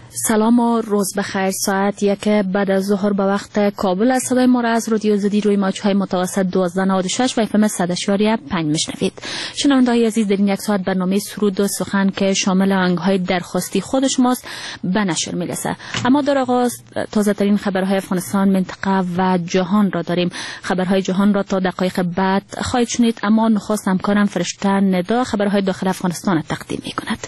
سلام و روز بخیر. ساعت 1 بعد از ظهر به وقت کابل از صدای ما را از رادیو زدی روی موج‌های متوسط 1296 و FM 100.5 میشنوید. شنونده‌های عزیز، در این یک ساعت برنامه سرود و سخن که شامل آهنگ‌های درخواستی خود شماست به نشر میرسه. اما در آغاز تازه ترین خبرهای افغانستان، منطقه و جهان را داریم. خبرهای جهان را تا دقایق بعد خواهید شنید، اما نخست همکارم فرشته ندا خبرهای داخل افغانستان تقدیم می‌کند.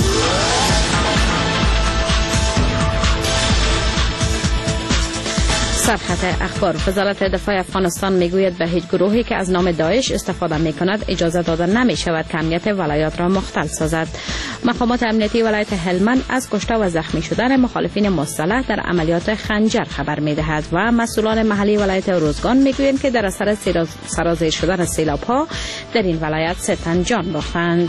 صفحه اخبار. وزارت دفاع افغانستان میگوید به هیچ گروهی که از نام داعش استفاده میکند اجازه داده نمی شود که امنیت ولایات را مختل سازد. مقامات امنیتی ولایت هلمند از کشته و زخمی شدن مخالفین مسلح در عملیات خنجر خبر میدهد و مسئولان محلی ولایت اروزگان میگویند که در اثر سرازیر شدن سیلاب‌ها در این ولایت 3 تن جان باختند.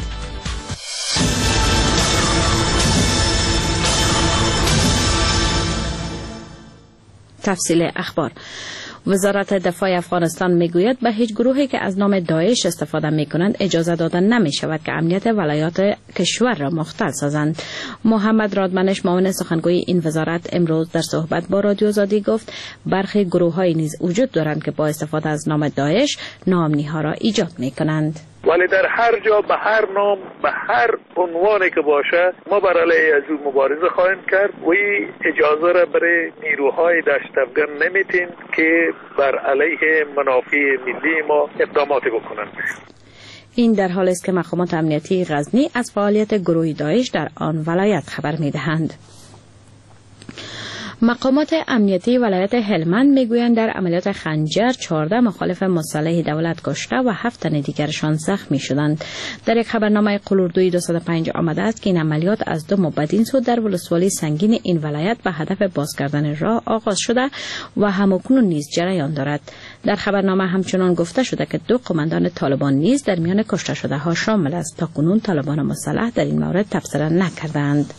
تفصیل اخبار. وزارت دفاع افغانستان میگوید به هیچ گروهی که از نام داعش استفاده میکنند اجازه داده نمی شود که امنیت ولایات کشور را مختل سازند. محمد رادمنش، معاون سخنگوی این وزارت، امروز در صحبت با رادیو آزادی گفت برخی گروه‌های نیز وجود دارند که با استفاده از نام داعش ناامنی‌ها را ایجاد میکنند. ولی در هر جا به هر نام به هر عنوانی که باشه ما بر علیه از او مبارزه خواهیم کرد و این اجازه را برای نیروهای دشت افغان نمیتیم که بر علیه منافع ملی ما اقداماتی بکنند. این در حالی است که مقامات امنیتی غزنی از فعالیت گروه داعش در آن ولایت خبر میدهند. مقامات امنیتی ولایت هلمند میگویند در عملیات خنجر 14 مخالف مسلح دولت کشته و 7 تن دیگرشان زخمی شدند. در یک خبرنامه قلوردوی 205 آمده است که این عملیات از 2 ماه بدین سو در ولسوالی سنگین این ولایت به هدف باز کردن راه آغاز شده و همکنون نیز جریان دارد. در خبرنامه همچنان گفته شده که 2 قماندان طالبان نیز در میان کشته شده ها شامل است. تا کنون طالبان مسلح در این مورد تبصره نکردند.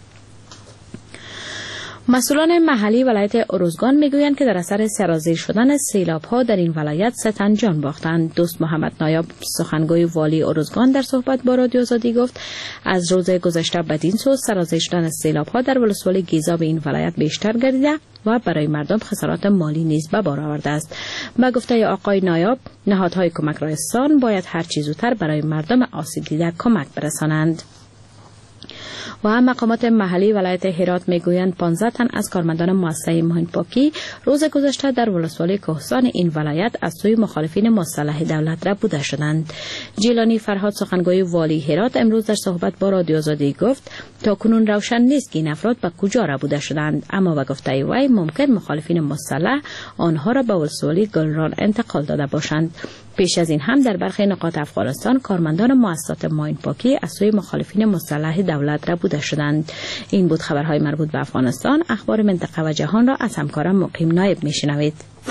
مسئولان محلی ولایت اروزگان میگویند که در اثر سرازیر شدن سیلاب‌ها در این ولایت 3 تن جان باختند. دوست محمد نایاب، سخنگوی والی اروزگان، در صحبت با رادیو آزادی گفت از روز گذشته بدین سو سرازیر شدن سیلاب‌ها در ولسوالی گیزا به این ولایت بیشتر گردیده و برای مردم خسارات مالی نیز به بار آورده است. با گفته آقای نایاب، نهادهای کمک رایستان باید هر چه زودتر برای مردم آسیب دیده کمک برسانند. و مقامات محلی ولایت هرات میگویند 15 تن از کارمندان مؤسسه ماهین پاکی روز گذشته در ولسوالی کهسان این ولایت از سوی مخالفین مسلح دولت را بوده شدند. جیلانی فرهاد، سخنگوی والی هرات، امروز در صحبت با رادیو آزادی گفت تا کنون روشن نیست که این افراد به کجا را بوده شدند، اما به گفته وی ممکن مخالفین مسلح آنها را به ولسوالی گلران انتقال داده باشند. پیش از این هم در برخی نقاط افغانستان کارمندان مؤسسات ماین پاکی از سوی مخالفین مسلح دولت را بوده شدند. این بود خبرهای مربوط به افغانستان. اخبار منطقه و جهان را از همکارم مقیم نایب میشنوید.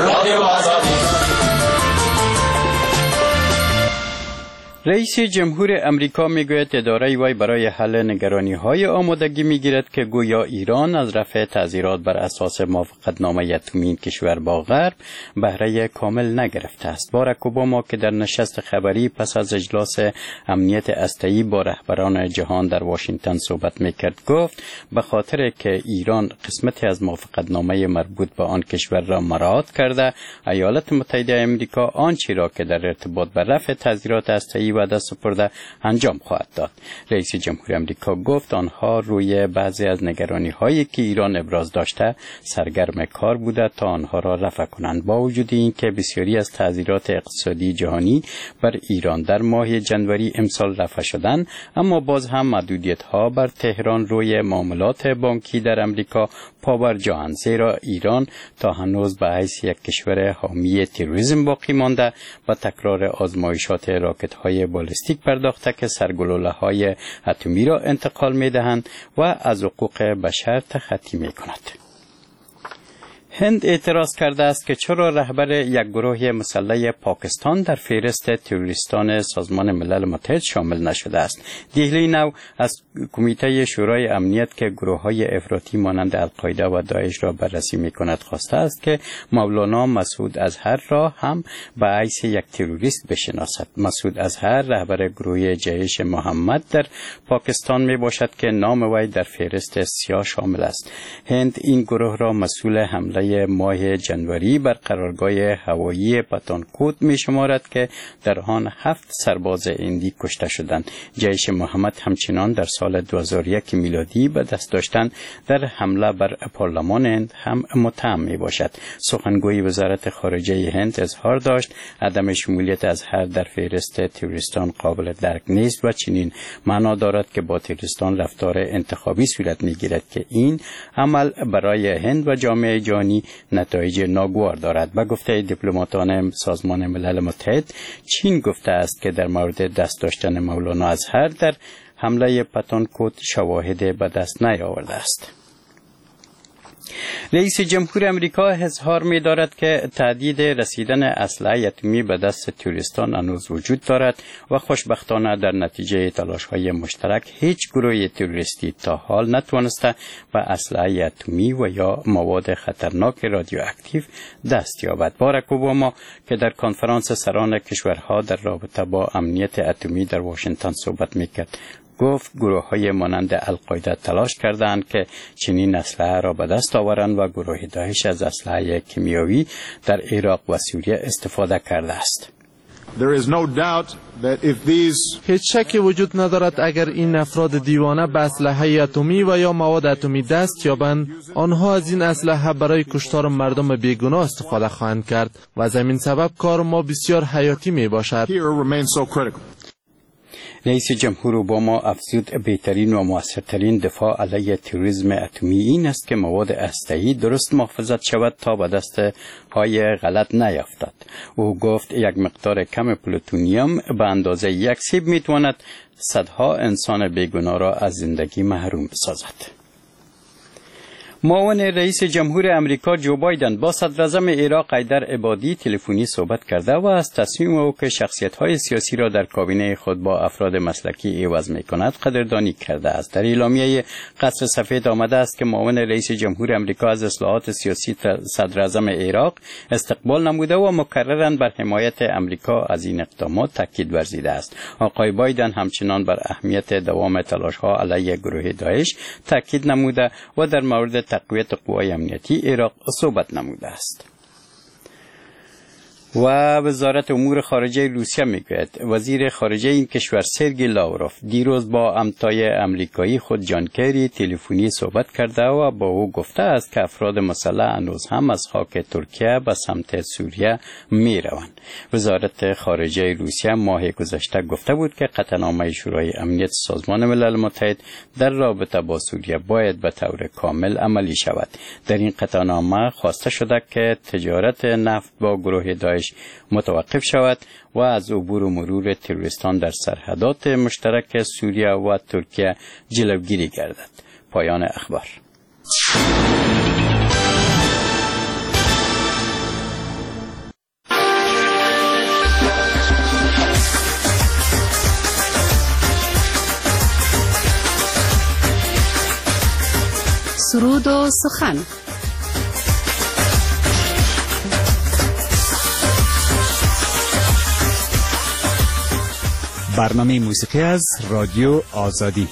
رئیس جمهور امریکا میگوید اداره وی برای حل نگرانی‌های آمادگی میگیرد که گویا ایران از رفع تعزیرات بر اساس موافقتنامه اتمی کشور با غرب بهره کامل نگرفته است. باراک اوباما که در نشست خبری پس از اجلاس امنیت اسلحه‌ای با رهبران جهان در واشنگتن صحبت میکرد گفت به خاطر که ایران قسمتی از موافقتنامه مربوط به آن کشور را مراعات کرده، ایالات متحده آمریکا آنچه را که در ارتباط به رفع تعزیرات اسلحه‌ای وعده سپرده انجام خواهد داد. رئیس جمهور آمریکا گفت آنها روی بعضی از نگرانی‌هایی که ایران ابراز داشته سرگرم کار بوده تا آنها را رفع کنند. با وجود اینکه بسیاری از تعزیرات اقتصادی جهانی بر ایران در ماه جنوری امسال رفع شدند، اما باز هم محدودیت‌ها بر تهران روی معاملات بانکی در آمریکا پابرجااند، زیرا ایران تا هنوز به حیث یک کشور حامی تروریسم باقی مانده و تکرار آزمایشات راکت‌های بالستیک پرداخته که سرگلوله‌های اتمی را انتقال می‌دهند و از حقوق بشر تخطی می‌کند. هند اعتراض کرده است که چرا رهبر یک گروه مسلح پاکستان در فهرست تروریستان سازمان ملل متحد شامل نشده است. دهلی نو از کمیته شورای امنیت که گروه‌های افراطی مانند القاعده و داعش را بررسی می‌کند خواسته است که مولانا مسعود اظهر را هم به حیث یک تروریست بشناسد. مسعود اظهر رهبر گروه جیش محمد در پاکستان میباشد که نام وی در فهرست سیاه شامل است. هند این گروه را مسئول حمله ماه جنوری بر قرارگاه هوایی پتانکوت می شمارد که در آن 7 سرباز هندی کشته شدند. جیش محمد همچنان در سال 2001 میلادی به دست داشتن در حمله بر پارلمان هند هم متهم می باشد. سخنگوی وزارت خارجه هند اظهار داشت عدم شمولیت اظهر در فهرست تروریستان قابل درک نیست و چنین معنا دارد که با تروریستان رفتار انتخابی صورت می گیرد که این عمل برای هند و جامعه جهانی نتایج ناگوار دارد. و گفته دیپلماتان سازمان ملل متحد، چین گفته است که در مورد دست داشتن مولانا اظهر در حمله پتانکوت شواهد به دست نیاورده است. رئیس جمهور امریکا اظهار می دارد که تهدید رسیدن اسلحه اتمی به دست تروریستان هنوز وجود دارد و خوشبختانه در نتیجه تلاش‌های مشترک هیچ گروه تروریستی تا حال نتوانسته به اسلحه اتمی و یا مواد خطرناک رادیواکتیو دست یابد. باراک اوباما که در کنفرانس سران کشورها در رابطه با امنیت اتمی در واشنگتن صحبت می‌کرد گفت گروه‌های مانند القاعده تلاش کردند که چنین اسلحه را به دست آورند و گروه داعش از اسلحه کیمیایی در عراق و سوریه استفاده کرده است. هیچ شکی وجود ندارد اگر این افراد دیوانه به اسلحه اتمی و یا مواد اتمی دست یابند، آنها از این اسلحه برای کشتار مردم بیگناه استفاده خواهند کرد و از همین سبب کار ما بسیار حیاتی می باشد. رئیس جمهور اوباما افزود بهترین و موثرترین دفاع علیه تروریسم اتمی این است که مواد هسته‌ای درست محافظت شود تا به دست های غلط نیفتد. او گفت یک مقدار کم پلوتونیوم به اندازه یک سیب میتواند صدها انسان بیگناه را از زندگی محروم سازد. معاون رئیس جمهور امریکا جو بایدن با صدراعظم عراق حیدر عبادی تلفنی صحبت کرده و از تصمیم او که شخصیت‌های سیاسی را در کابینه خود با افراد مسلکی عوض می‌کند قدردانی کرده است. در اعلامیه قصر سفید آمده است که معاون رئیس جمهور امریکا از اصلاحات سیاسی صدراعظم عراق استقبال نموده و مکرراً بر حمایت امریکا از این اقدامات تاکید ورزیده است. آقای بایدن همچنان بر اهمیت دوام تلاش‌ها علیه گروه داعش تاکید نموده و در مورد تقویت قوای امنیتی عراق صحبت نموده است. و وزارت امور خارجه روسیه میگوید وزیر خارجه این کشور سرگئی لاوروف دیروز با همتای امریکایی خود جان کری تلفنی صحبت کرده و با او گفته است که افراد مسلح هنوز هم از خاک ترکیه به سمت سوریه میروند. وزارت خارجه روسیه ماه گذشته گفته بود که قطعنامه شورای امنیت سازمان ملل متحد در رابطه با سوریه باید به طور کامل عملی شود. در این قطعنامه خواسته شده که تجارت نفت با گروه داعش متوقف شود و از عبور و مرور تروریستان در سرحدات مشترک سوریه و ترکیه جلوگیری گردد. پایان اخبار. سرود و سخن. برنامه موسیقی از رادیو آزادی.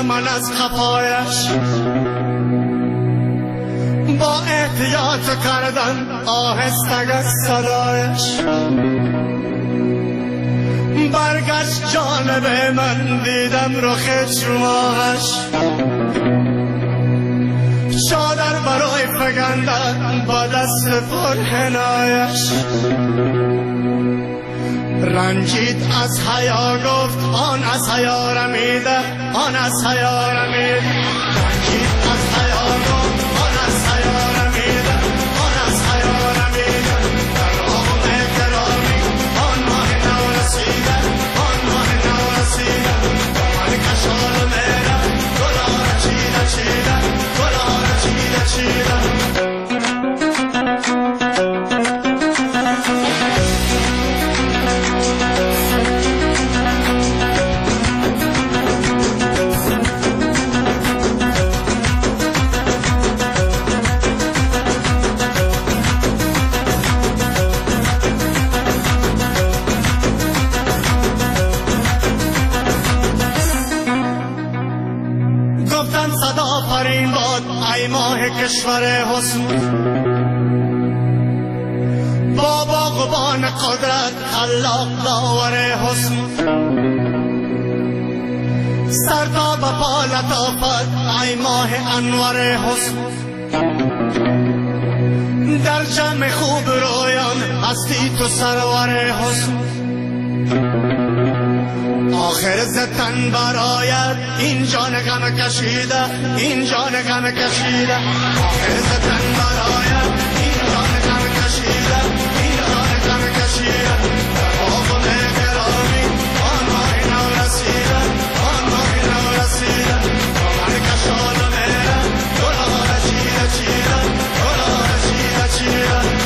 من از خفایش، با احتیاط کردن آهسته از صدایش. برگشت جانب من دیدم رخ چماهش، چادر برای فگندن با دست پرحنایش. رنجید از حیا گفت آن از حیا رمیده، آن از حیا رمیده. رنجید از حیا گفت آن از حیا رمیده، آن از حیا رمیده. در آغم گرامی آن ماه نو رسیده، آن ماه نو رسیده. من کشال میره گلار چیده چیده، گلار چیده چیده. کشور حسن با باغبان قدرت خلاق داور حسن، سر تا به پا لطافت ای ماه انور حسن. در جمع خوب رویان هستی تو سرور حسن. آخر زتن برایت این جان غم کشیده، این جان غم کشیده. آخر زتن برایت این جان غم کشیده، این جان غم کشیده. در آغم گرامی آن ماه نو رسیده، آن ماه نو رسیده. من کشال میره گلار چیده چیده، گلار چیده چیده.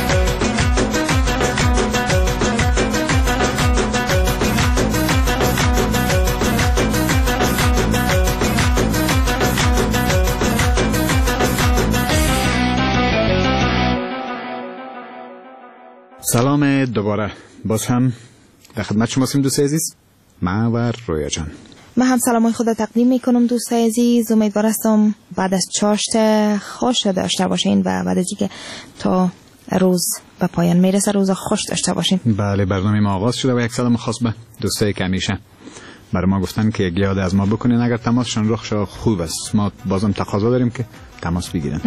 سلام دوباره، باز هم در خدمت شما هستیم دوست عزیز، من و رویا جان. من هم سلامای خود تقدیم میکنم دوست عزیز. امیدوار هستم بعد از چاشت خوش داشته باشین و بعد از اینکه تا روز به پایان میرسه روز خوش داشته باشین. بله، برنامه ما آغاز شده و یک سلام خاص به دوستایی که همیشه برای ما گفتن که یک یاد از ما بکنین اگر تماسشون رخ شد خوب است. ما بازم تقاضا داریم که تماس بگیرن،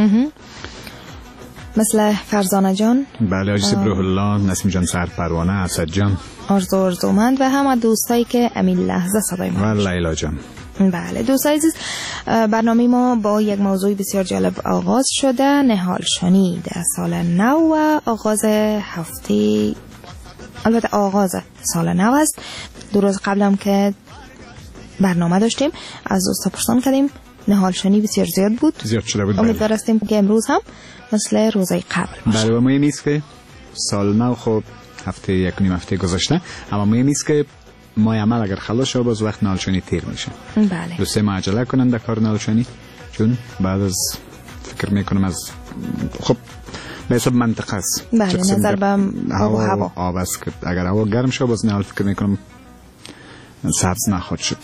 مثل فرزانه جان، بله، آجی روح الله، نسیم جان سر پروانه، اسد جان، آرزومند و همه دوستایی که امین لحظه صدای ما و لیلا جان. بله دوستای عزیز، برنامه ما با یک موضوع بسیار جالب آغاز شده، نهال شنی در سال نو و آغاز هفته، البته آغاز سال نو است. دو روز قبلم که برنامه داشتیم از دوستا پرسان کردیم، نهال شنی بسیار زیاد بود، زیاد شده بود. امیدوار هستیم که امروز هم مثل روزای قبل باشه. بله، مهم نیست که سال نو خب هفته یک نیم هفته گذشته، اما مهم نیست که ماه عمل اگر خلاص شد باز وقت نهالشنی تیر میشه. بله، دوسته ما عجله کنن در کار نهالشنی، چون بعد از فکر میکنم از خب به حساب منطقه است. بله، نظر به هوا آب است که اگر هوا گرم شد باز نهال فکر میکنم سبز نخواهد شد.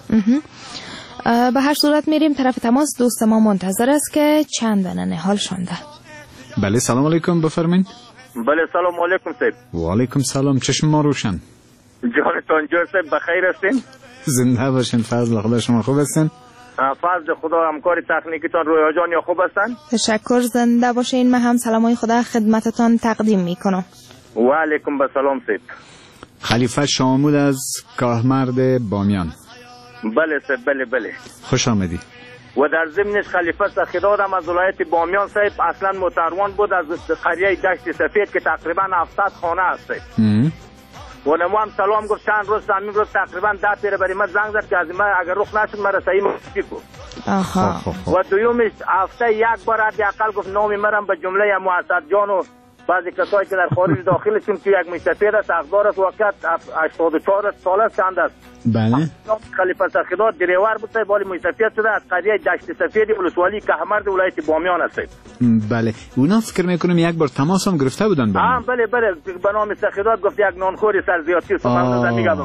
به هر صورت میریم طرف تماس. دوست ما منتظر است که چند دانه نهال شونده. بله، سلام علیکم، بفرمایید. بله، سلام علیکم صاحب. و علیکم سلام، چشم ما روشن. جانتان جور صاحب بخیر هستین؟ زنده باشین، فضل خدا. شما خوب هستین؟ فضل خدا، همکار تکنیکتان رویا جان یا خوب هستن؟ تشکر، زنده باشین. من هم سلامای خدا خدمتتان تقدیم میکنم. و علیکم السلام صاحب. خلیفه شامود از کاهمرد بامیان. بله صاحب، بله. خوش آمدی. و در ضمنش خلیفه سخیدادم از ولایت بامیان صاحب، اصلا متروان بود از قریه دشت سفید که تقریبا 70 خانه است. و نمو هم سلام گفت چند روز همین روز تقریبا 10 پیره برای من زنگ زد که از من اگر رخ نشد من رسایی مفتی کو. و دویومش هفته یک بار حداقل گفت نام مرم به جمله محسد جان و بعضی کسایی که در خارج داخلشون که یک مستفید است حقدار است واقعیت 84 سال است چند است. بله. خلیفه سخیدات دریور بود ولی مستفید شده از قریه دشت سفید ولسوالی کهمرد ولایت بامیان است. بله اونا فکر میکنم یک بار تماس هم گرفته بودن با من. بله به نام سخیدات گفت یک نانخوری سرزیاتی است من میگم.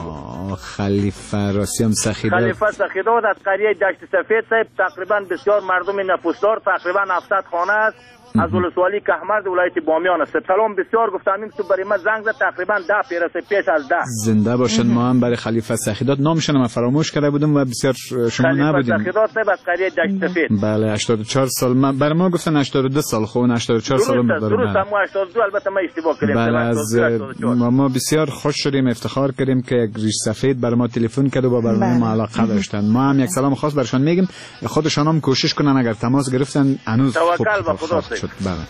خلیفه راسیام سخیدات. خلیفه سخیدات از قریه دشت سفید صاحب تقریبا بسیار مردم نفوسدار تقریبا 700 خانه است از ولسوالی کهمرد ولایت بامیان است. سلام بسیار گفتم تو برای ما زنگ زد تقریبا 10 پیرسه پیش از 10. زنده باشن. ما هم برای خلیفه سخیدات نامشون ما فراموش کرده بودیم و بسیار شما نبودیم. خلیفه سخیدات صاحب از قریه دشت سفید. بله 84 سال برای ما گفتن 82 سال خب 84 سال بود. درست ما 82 البته ما اشتباه کردیم. بله از ما بسیار خوش شدیم افتخار کردیم که یک ریش سفید برای ما تلفن کرد و با برنامه ما علاقه داشتن. ما هم یک سلام خاص برشان میگیم خودشان هم کوشش کنن اگر تماس گرفتن هنوز توکل به خدا شد. بله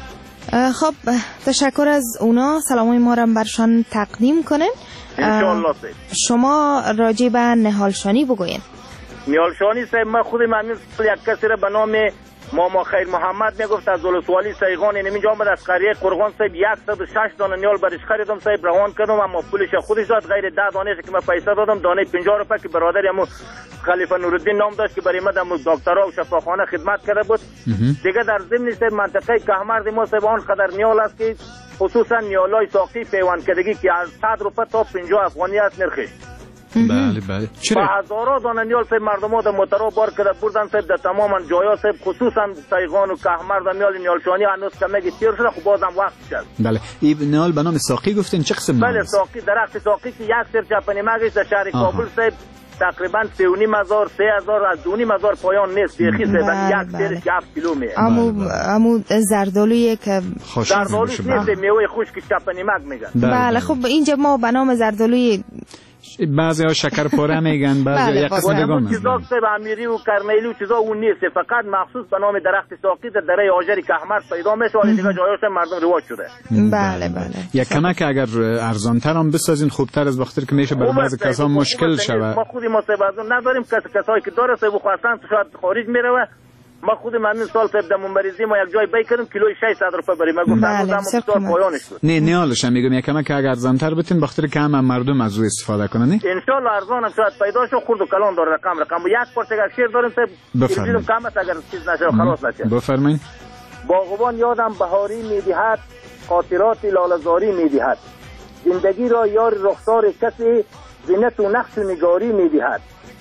خب تشکر از اونا سلامای ما را برشان تقدیم کنین. انشالله. شما راجع به نهالشانی بگوین. نهالشانی صاحب من خود من یک کسی را به نام ماما خیر محمد میگفت از ولسوالی سیغان اینجا آمد از قریه قرغان صاحب 106 دانه نیال برش خریدم صاحب روان کردم اما پولش خودش داد غیر 10 دانه که من پیسه دادم دانه 50 روپیه که برادر امو خلیفه نورالدین نام داشت که برای من در دکترا و شفاخانه خدمت کرده بود. دیگه در ضمن صاحب منطقه کهمرد ما صاحب آن قدر نیال است که خصوصا نیالای ساقی پیوند کردگی که از 100 روپیه تا 50 افغانی است نرخش. بله بله چرا هزارا دانه نیال صاحب مردم ها در موترها بار کرده بردن صاحب در تماما جایا صاحب خصوصا سیغان و کهمرد و نیال نیالشانی هنوز کمگی تیر شده خب بازم وقت شد. بله این نیال به نام ساقی گفتین چه قسم بله ساقی درخت ساقی که یک سر چپنی مگش در شهر کابل صاحب تقریبا 3,500 3,000 از 2,500 پایان نیست بیخی صاحب یک سرش 7 کیلو میه. امو زردالویی که زردالو نیست میوه خشک چپنی مگ میگن. بله خب اینجا ما به نام زردالوی بعضی ها شکر پاره میگن بعضی یک قسم دیگه اون چیزا صاحب امیری و کرمیلی و چیزا اون نیست فقط مخصوص به نام درخت ساقی در دره آجر کهمرد پیدا میشه ولی دیگه جایاش مردم رواج شده. بله بله یک کمک اگر ارزانتر هم بسازین خوبتر از بخاطر که میشه برای بعضی کسا مشکل شود. ما خودی ما صاحب نداریم کسایی که داره صاحب خواستن شاید خارج میره ما خود من این سال صاحب دمون مریضی ما یک جای بای کردیم کیلوی 600 روپیه بریم ما گفتم بسیار پایانش شد. نه نیالش هم میگم یکم که اگر ارزان‌تر بتین بخاطر که هم مردم از او استفاده کنن ان شاء الله ارزان هم شاید پیدا شه خرد و کلان داره رقم یک پارچه اگر شیر داریم صاحب بفرمایید کم است اگر چیز نشه خلاص نشه. بفرمایید. باغبان یادم بهاری میدهد خاطرات لاله‌زاری میدهد زندگی را یار رخسار کسی زینت و نقش و نگاری میدهد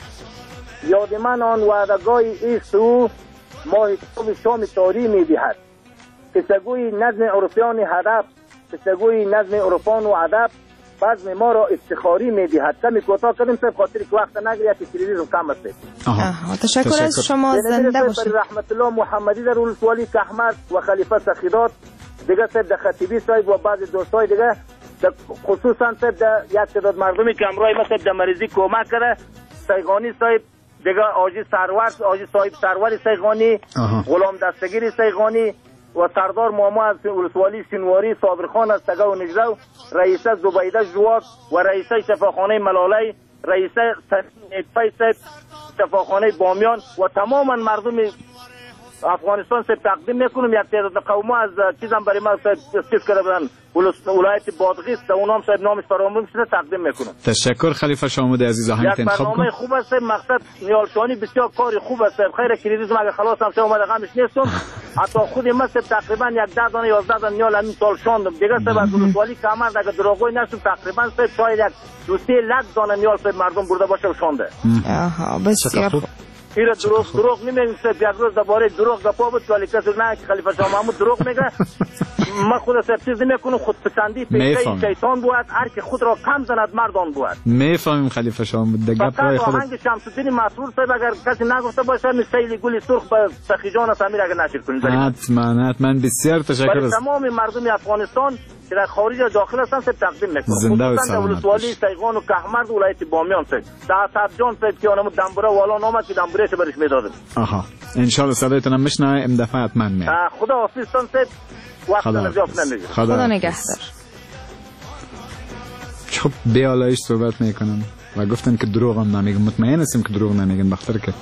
یاد من آن وعده‌گاه ایست او ماه شام تاری میدهد قصه‌گوی نظم عرفان هدف قصه‌گوی نظم عرفان و ادب بزم ما را افتخاری میدهد. کمی کوتاه کردیم صاحب خاطر که وقت نگیره که تلویزیون کم است. تشکر از شما زنده باشید. رحمت الله محمدی در ولسوالی کهمرد و خلیفه سخیدات دیگه صاحب د خطیبی صاحب و بعض دوستای دیگه خصوصا صاحب د یک تعداد مردمی که امروز ما صاحب د مریضی کمک کرده سیغانی صاحب دیگه آجی صاحب سرور سیغانی غلام دستگیر سیغانی و سردار ماما از ولسوالی سینواری صابرخان از تگه و نجده و رئیسه زبیده جواد و رئیسه شفاخانه ملالی رئیسه نیکپی صاحب شفاخانه بامیان و تماما مردم افغانستان صاحب تقدیم میکنم. یک تعداد قوم از چیزم برای ما صاحب چیز کرده بودن ولایت بادغیس اونام صاحب نامش فراموش شده تقدیم میکنم. تشکر خلیفه شامود عزیز آهنگ انتخاب کن. برنامه خوب است مقصد نیالشانی بسیار کاری خوب است خیر کریدیزم اگه خلاص هم شه اومده غمش نیستم حتی خود من تقریبا یک 10 دانه 11 دانه نیال همین سال شاندم دیگه صاحب از ولسوالی کهمرد اگه دروغوی نشم تقریبا صاحب شاید یک 2-3 لک دانه نیال صاحب مردم برده باشه و شانده. آها بسیار خوب. ایره دروغ نمیگم صاحب یک روز درباره دروغ گپا بود ولی کسی نه که خلیفه شاه محمود دروغ میگه ما خود صاحب چیز نمیکنم خودپسندی پیشه شیطان بود هر که خود را کم زند مردان بود. میفهمیم خلیفه شاه محمود دیگه گپای خود آهنگ شمس الدین مسرور صاحب اگر کسی نگفته باشه مثل گل سرخ به سخی جان سمیر اگر نشر کنید حتما بسیار تشکر از تمام مردم افغانستان که در خارج و داخل هستن صاحب تقدیم میکنم. زنده و سلامت ولسوالی سیغان و کهمرد ولایت بامیان صاحب صاحب جان صاحب که اونم دنبره والا نامه که دنبرهش برش میدادم. آها ان شاء الله صدایتون هم میشنوه ام دفعه حتما میاد. خدا حافظتان صاحب وقت نجات نمیگه. خدا نگهدار. خب بیالایش صحبت میکنم و گفتن که دروغ هم نمیگن مطمئن هستیم که دروغ نمیگن بخاطر که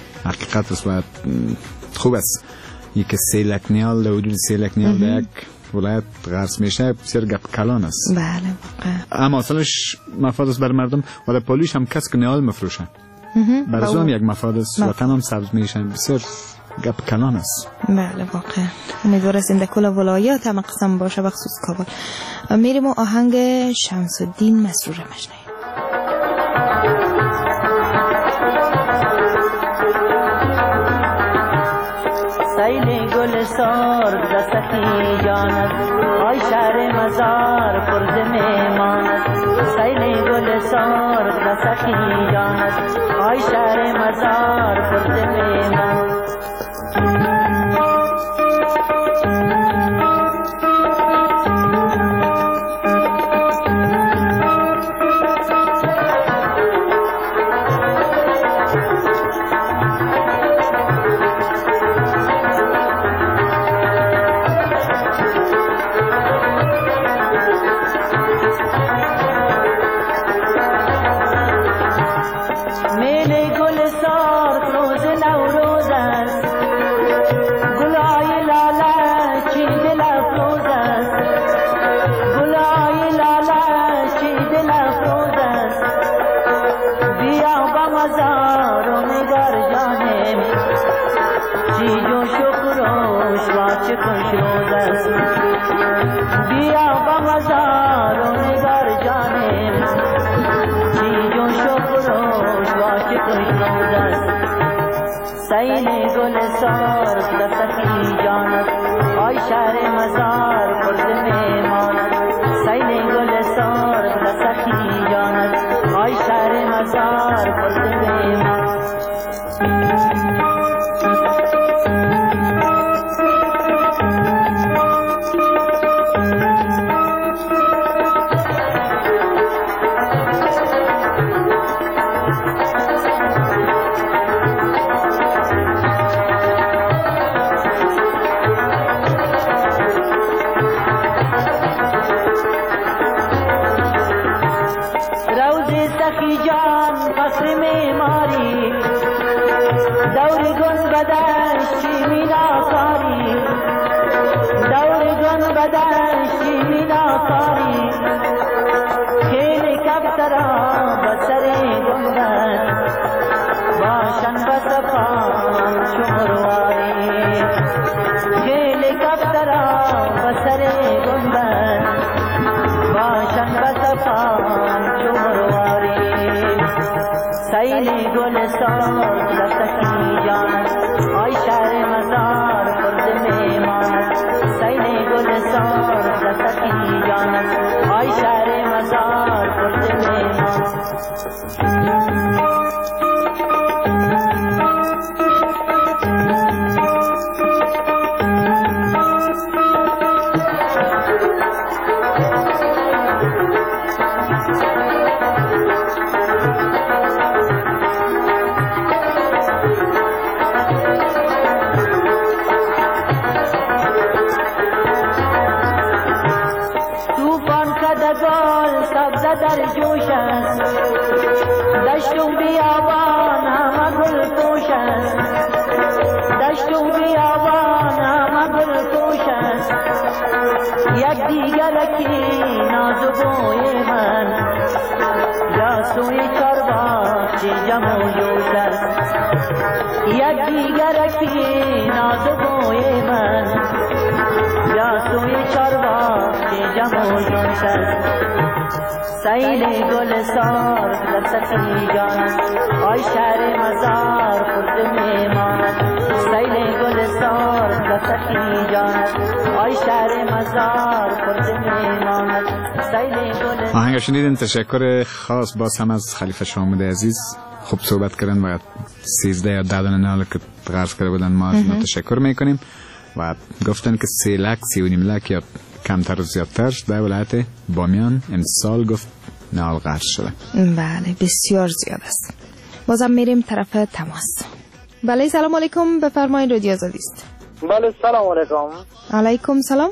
حقیقت است و خوب است یک سیلک نیال در وجود سیلک نیال یک ولایت غرس میشه بسیار گپ کلان است. بله واقعا. اما اصلش مفاد است بر مردم و پولیش هم کس که نهال مفروشن. برزوم یک مفاد است و تنام سبز میشن بسیار گپ کلان است. بله واقعا. امیدوار است در کل ولایات هم قسم باشه بخصوص کابل. میریم و آهنگ شمس الدین مسرور مشنویم. سیل گل سرخ ز سخی جانت آی شهر مزار پر ز میمانت سیل گل سرخ ز سخی جانت آی شهر مزار پر ز میمانت سیل گل سرخ در سخی جانت آی شهر مزار خود میماند سیل گل سرخ در سخی جانت آی شهر مزار خود میماند سیل گل. آهنگ شنیدین. تشکر خاص باز هم از خلیفه شامود عزیز، خوب صحبت کردن و 13 یا 10 دانه نال که غرض کرده بودن ما از تشکر میکنیم و گفتن که 3 لک 3.5 لک یا کمتر و زیادتر در ولایت بامیان امسال گفت نهال غرض شده. بله بسیار زیاد است. بازم میریم طرف تماس. بله سلام علیکم، بفرمایید رادیو آزادی است. بله سلام علیکم. علیکم سلام.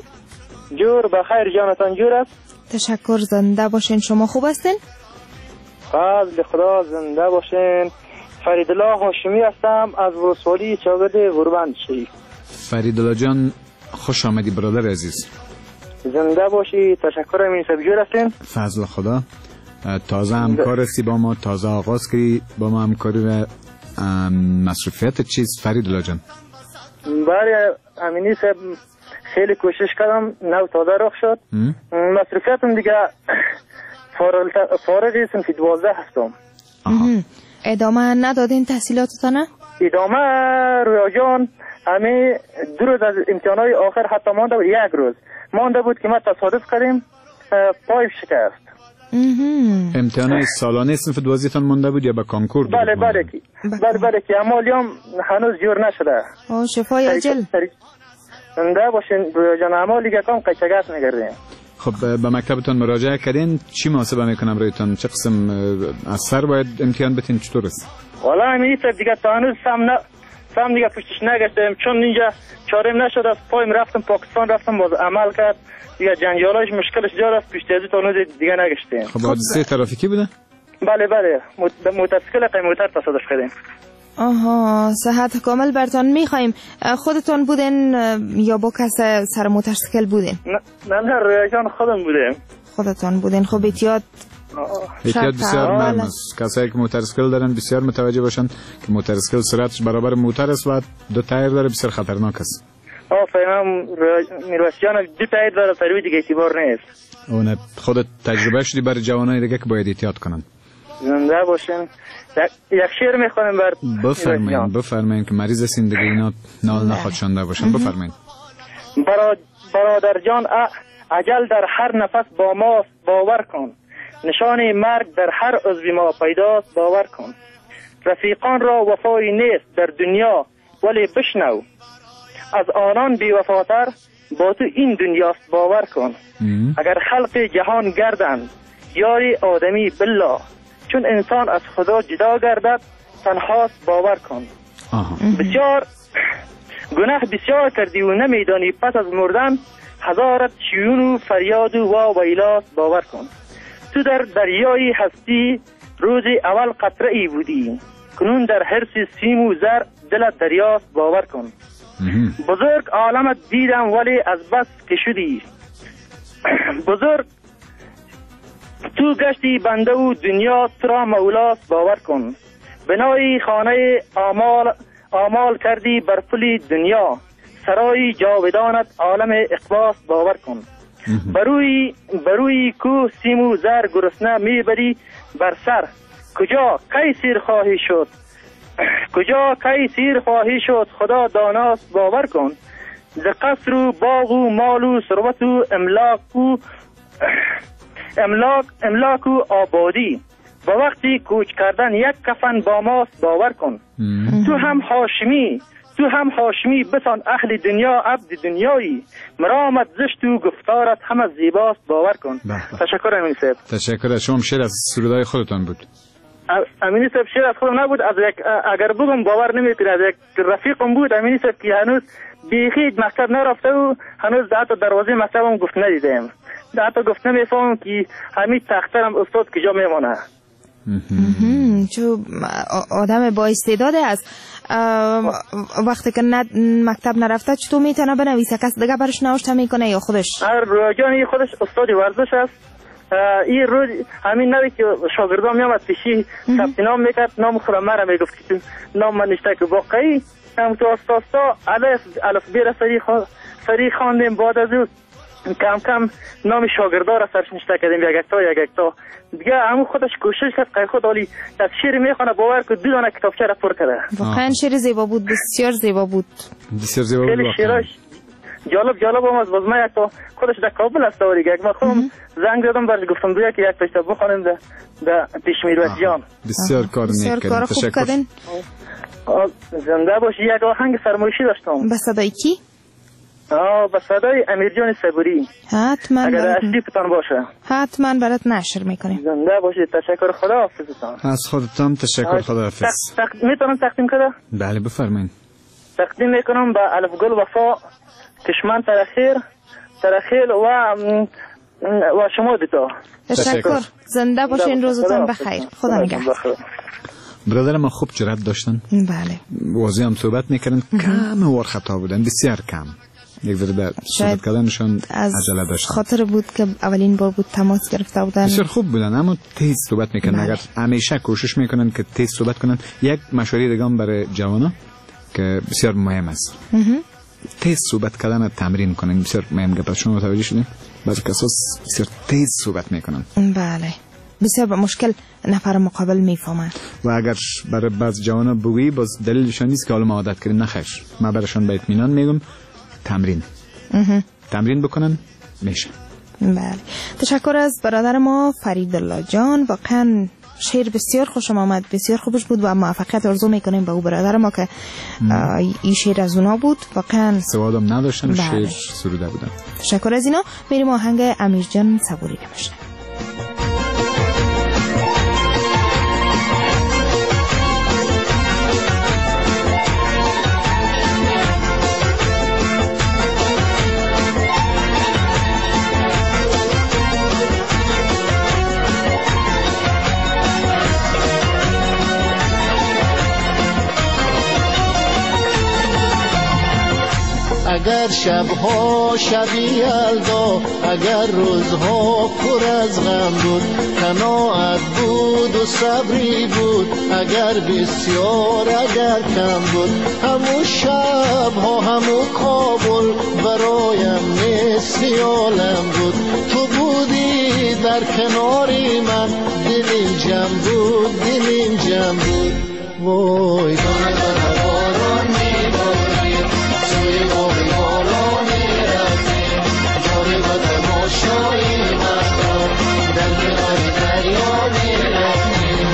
جور بخیر جانتان جور است؟ تشکر، زنده باشین. شما خوب هستین؟ فضل خدا زنده باشین. فریدالله هاشمی هستم از ولسوالی چاگرد وربند شریف. فریدالله جان خوش آمدی برادر عزیز. زنده باشی. تشکر امین صاحب. جور هستین؟ فضل خدا. تازه همکار هستی با ما، تازه آغاز کردی با ما همکاری و مصروفیت چیز فرید الله جان؟ بله امینی صاحب خیلی کوشش کردم، نو تازه رخ شد. مصروفیتم دیگه فارغی صنف 12 هستم. ادامه ندادین تحصیلاتتانه؟ ادامه رویا جان همه 2 روز از امتحانات آخر حتی مانده بود، 1 روز مانده بود که ما تصادف کردیم پای شکست. امتحانات سالانه صنف 12 تان مانده بود یا به کانکور؟ بله که امالیام هنوز جور نشده. شفای عاجل. زنده باشین رویا جان. امالی که کام قچگت نگردیم. خب به مکتبتان مراجعه کردین، چی محاسبه میکنم رویتان؟ چه قسم از سر باید امتحان بتین؟ چطور است؟ والا امید دیگه تا هنوز سم دیگه پشتش نگشتم، چون اینجا چارم نشد. از پایم رفتم پاکستان، رفتم باز عمل کرد دیگه، جنجالش مشکلش جار است، پشت ازی تا هنوز دیگه نگشتیم. خب حادثه ترافیکی بوده؟ بله موتورسیکل قیموتر تصادف کردیم. صحت کامل برتان میخوایم. خودتان بودین یا با کس سر موتورسیکل بودین؟ نه رویا جان خودم بودیم. خودتان بودین. خب احتیاط بسیار مهم است. کسایی که موتورسیکل دارن بسیار متوجه باشن که موتورسیکل سرعتش برابر موتور است و 2 تایر داره، بسیار خطرناک است. فهمم میرویس جان 2 تایر داره، فروی دیگه اعتبار نیست. اون خودت تجربه شدی برای جوانای دیگه که باید احتیاط کنن. زنده باشین. یک شعر میخوانم بفرمایید که مریض هستین دیگه، اینا نال نخواد شانده باشن. بفرمایید. برادر جان اجل در هر نفس با ماست، باور کن. نشان مرگ در هر عضو ما پیداست، باور کن. رفیقان را وفایی نیست در دنیا، ولی بشنو از آنان بی وفاتر با تو این دنیاست، باور کن. اگر خلق جهان گردند یاری آدمی بالله، چون انسان از خدا جدا گردد تنهاست، باور کن. بسیار گناه بسیار کردی و نمیدانی پس از مردن هزارت شیون و فریاد و ویلاست، باور کن. تو در دریای هستی روز اول قطره ای بودی، کنون در حرص سیم و زر دلت دریاست، باور کن. بزرگ عالمت دیدم ولی از بس که شدی بزرگ، تو گشتی بنده و دنیا ترا مولاست، باور کن. بنای خانه آمال کردی بر پل دنیا، سرای جاودانت عالم اقباس، باور کن. بروی کوه سیم و زر گرسنه میبری بر سر، کجا کی سیر خواهی شد خدا داناست، باور کن. ز قصر و باغ و مال و ثروت و املاک و آبادی، با وقتی کوچ کردن یک کفن با ماست، باور کن. تو هم هاشمی بسان اهل دنیا عبد دنیایی، مرامت زشت و گفتارت هم از زیباست، باور کن. تشکر امین صاحب. تشکر. شما شعر از سرودای خودتان بود؟ امین صاحب شعر از خودم نبود، از یک اگر بگم باور نمیکنید از یک رفیقم بود امین صاحب که هنوز بیخی مکتب نرفته و هنوز حتی دروازه مکتبم گفت ندیدم، حتی گفت نمیفهم که همین تخترم افتاد کجا میمونه. چون آدم با استعداده است. وقتی که مکتب نرفته چطور میتونه بنویسه؟ کس دیگه برش نوشته میکنه یا خودش؟ جانی خودش استاد ورزش است. این روز همین نوی که شاگردان میامد پیشی ثبت نام میکرد، نام خودم مرا میگفت که نام من نشته که واقعی هم تو استاستا الف بیر سری خواندیم، بعد از او کم کم نام شاگردا را سرش نشته کردیم، یک تا دیگه همون خودش کوشش کرد که خود حالی از شعر میخونه، باور که 2 دانه کتابچه را پر کرده. واقعا شعر زیبا بود، بسیار زیبا بود. خیلی شعرش جالب هم از باز من یک تا خودش در کابل است و دیگه من خودم زنگ زدم برش گفتم بیا که یک پشتا بخونیم در پیش میرویس جان. بسیار کار نیک کردین. تشکر. زنده باشی. یک آهنگ فرمایشی داشتم. به صدای کی؟ به صدای امیرجان صبوری. حتما اگر اصلی پتان باشه حتما برات نشر میکنیم. زنده باشید. تشکر. خدا حافظتان. از خودتان تشکر. خدا حافظ. میتونم تقدیم کنم؟ بله بفرمایید. تقدیم میکنم به الف گل وفا، کشمن ترخیل و شما دیتا. تشکر. زنده باشین. روزتان بخیر. خدا نگهدار. برادر ما خوب جرأت داشتن. بله. واضح هم صحبت میکردن، کم وار خطا بودن، بسیار کم. یک ذره در صحبت کردنشان عجله داشتن. خاطر بود که اولین بار بود تماس گرفته بودن. بسیار خوب بودن اما تیز صحبت میکنن. اگر همیشه کوشش میکنن که تیز صحبت کنن. یک مشوره دیگه هم برای جوانا که بسیار مهم است، تیز صحبت کردن تمرین کنن. بسیار مهم گپ. شما متوجه شدین؟ بعضی کسا بسیار تیز صحبت میکنن. بله، بسیار با مشکل نفر مقابل میفهمن. و اگر برای بعض جوانا بگویی باز دلیلشان نیست که حالا ما عادت کردیم. نخیر، ما براشون به اطمینان میگم تمرین بکنن میشه. بله، تشکر از برادر ما فریدالله جان. واقعا شعر بسیار خوشم آمد، بسیار خوبش بود و موفقیت آرزو میکنیم به او برادر ما که این شعر از اونا بود. واقعا سوادم نداشتن، شعر سروده بودن. تشکر از اینا. میریم آهنگ امیر جان صبوری رو بشنویم. اگر شبها شبی یلدا، اگر روزها پر از غم بود، قناعت بود و صبری بود، اگر بسیار اگر کم بود، همون شبها همون کابل برایم مثل عالم بود. تو بودی در کناری من، دلیم جمع بود، دلیم جمع بود. وای دانه دانه باران میبارید، توی باقی بالا میرفتیم، جاری و تماشایی مردم در کنار دریا میرفتیم.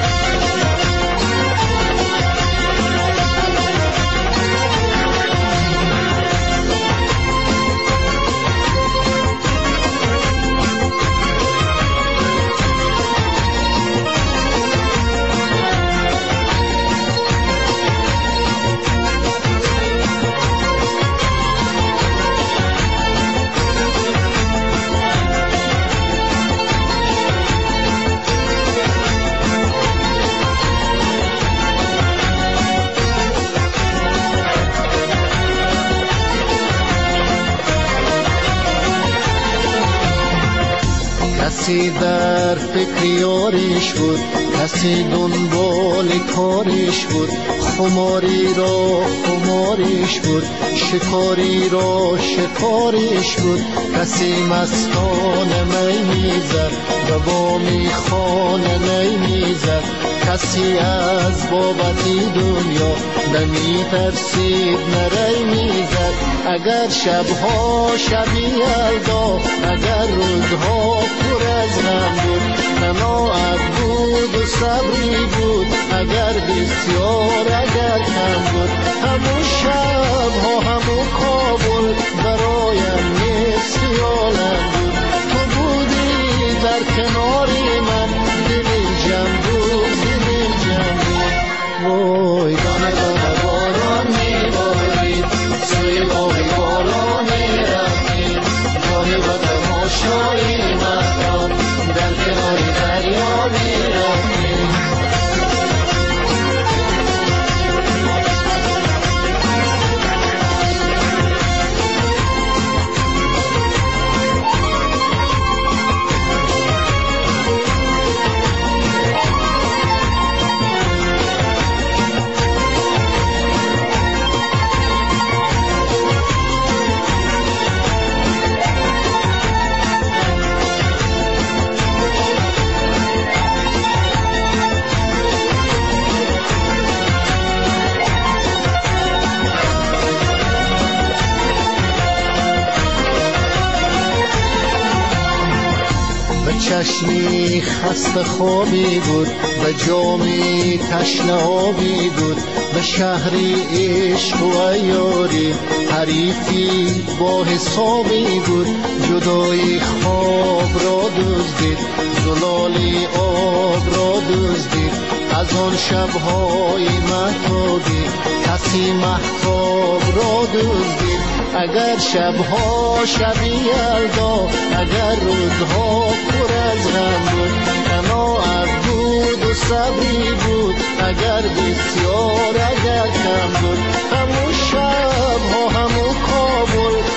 کسی در فکر یاریش بود، کسی دنبال کاریش بود، خماری را خماریش بود، شکاری را شکاریش بود. کسی مستانه می میزد و با میخانه نی میزد، کسی از بابتی دنیا نمی ترسید نری میزد. اگر شبها شبی یلدا، اگر روزها پر از غم بود، قناعت بود و صبری بود، اگر بسیار اگر کم بود، همون شبها همون کابل برایم مثل عالم بود. تو بودی در کناری من، دلیم جمع بود، دلیم جمع بود. وای دانه دانه باران میبارید، سوی باقی بالا میرفتیم، جاری و تماشایی مردم در کنار دریا میرفتیم. چشمی خسته خوابی بود، به جامی تشنه آبی بود، به شهری عشق و یاری حریفی با حسابی بود. جدای خواب را دزدید، زلالی آب را دزدید، از آن شبهای مهتابی کسی مهتاب را دزدید. اگر شبها شبی یلدا، اگر روزها پر از غم بود، قناعت بود و صبری بود، اگر بسیار اگر کم بود، همون شبها همون کابل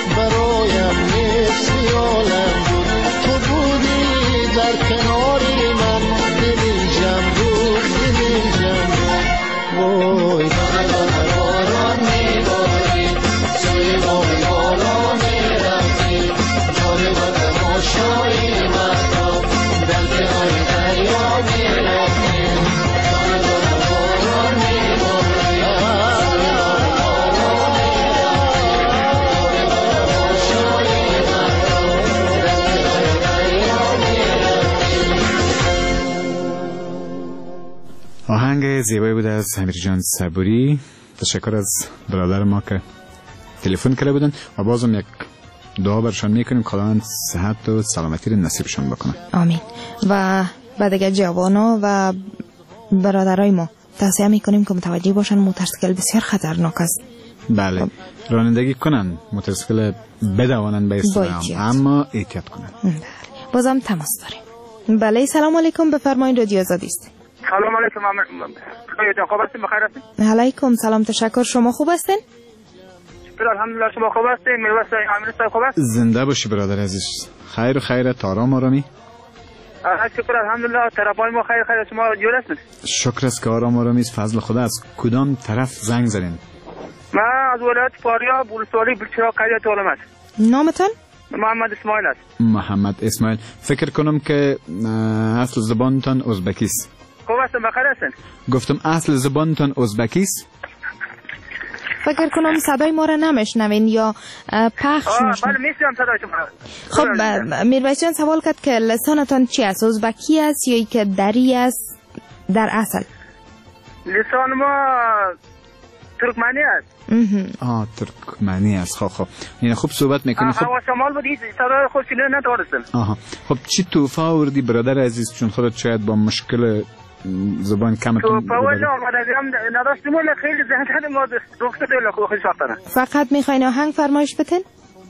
خبر زیبایی بود از امیر جان صبوری. تشکر از برادر ما که تلفن کرده بودن و بازم یک دعا برشان میکنیم خداوند صحت و سلامتی رو نصیبشان بکنه. آمین. و بعد دیگه جوانا و برادرای ما توصیه میکنیم که متوجه باشن موتورسیکل بسیار خطرناک است. بله، رانندگی کنن، موتورسیکل بدوانن به اصطلاح، اما احتیاط کنن. بله. بازم تماس داریم. بله، سلام علیکم، بفرمایید، رادیو آزادی است. سلام علیکم، خوب هستین؟ بخیر هستین؟ علیکم سلام، تشکر. شما خوب هستین؟ الحمدلله. شما خوب هستین؟ میرویس امیر صاحب خوب است؟ زنده باشی برادر عزیز. خیر و خیرت، آرام آرامی؟ شکر الحمدلله. طرفای ما خیر خیر. شما جور هستین؟ شکر است که آرام آرامی است، فضل خدا است. کدام طرف زنگ زدین؟ ما از ولایت فاریاب ولسوالی بلچراغ قریه تولمت. نامتان؟ محمد اسماعیل است. محمد اسماعیل. فکر کنم که اصل زبانتان ازبکی است. خوب هستین؟ بخیر هستین؟ گفتم اصل زبانتان ازبکی است. فکر کنم صدای ما را نمیشنوین یا پخش میشن. بله میشنوم صدای شما. خب میرویس جان سوال کرد که لسانتان چی است؟ ازبکی است یا ای که دری است در اصل؟ لسان ما ترکمنی است. ترکمنی است. خب یعنی خوب صحبت میکنی. خب هوا شمال بود، صدای خوشی ندارستم. خب چی توفه آوردی برادر عزیز؟ چون خودت شاید با مشکل زبان کمتون توفه ولی آمدگی هم نداشتیم ولی خیلی زهده ما رخصت دیل خوش وقتانه. فقط میخواین آهنگ فرمایش بتین؟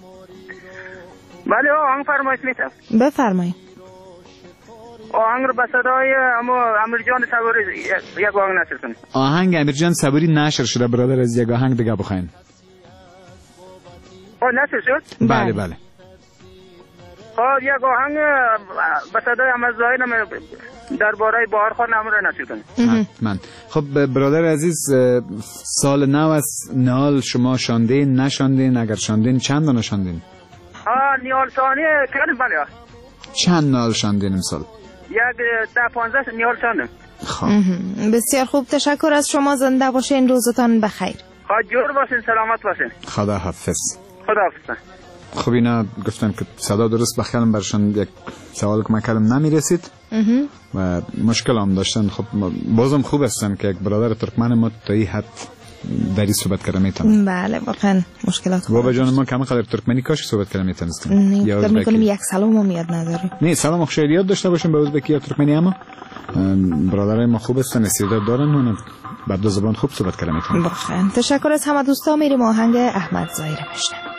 بله آهنگ فرمایش میتم. بفرمایید. آهنگ رو به صدای امیر جان صبوری یک آهنگ نشر کنید. آهنگ امیر جان صبوری نشر شده برادر از یک آهنگ دیگه بخواین. نشر شد؟ بله بله. یک آهنگ به صدای امیر زاهد درباره بهار خان امر نشر کنید. من خب برادر عزیز، سال نو است، نال شما شاندین نشاندین؟ اگر شاندین چند دانه شاندین؟ نیال ثانی کردیم. بله. چند نال شاندین امسال؟ یک 10-15 نیال شاندیم. خب بسیار خوب، تشکر از شما. زنده باشین، روزتان بخیر. جور باشین، سلامت باشین. خدا حافظ. خدا حافظ. خب اینا گفتن که صدا درست بخیرم برشان یک سوال که من کردم نمیرسید و مشکل هم داشتن. خب بازم خوب هستن که یک برادر ترکمن ما تا این حد دری صحبت کرده میتونن. بله واقعا مشکلات بابا جان ما کم قدر ترکمنی کاش صحبت کرده میتونستیم. یا فکر میکنیم یک سلام هم یاد نداریم. نه سلام خیر یاد داشته باشیم به ازبکی یا ترکمنی، اما برادرای ما خوب هستن، استعداد دارن و بعد دو زبان خوب صحبت کرده میتونن. واقعا تشکر از همه دوستان. میریم آهنگ احمد ظاهر بشنویم.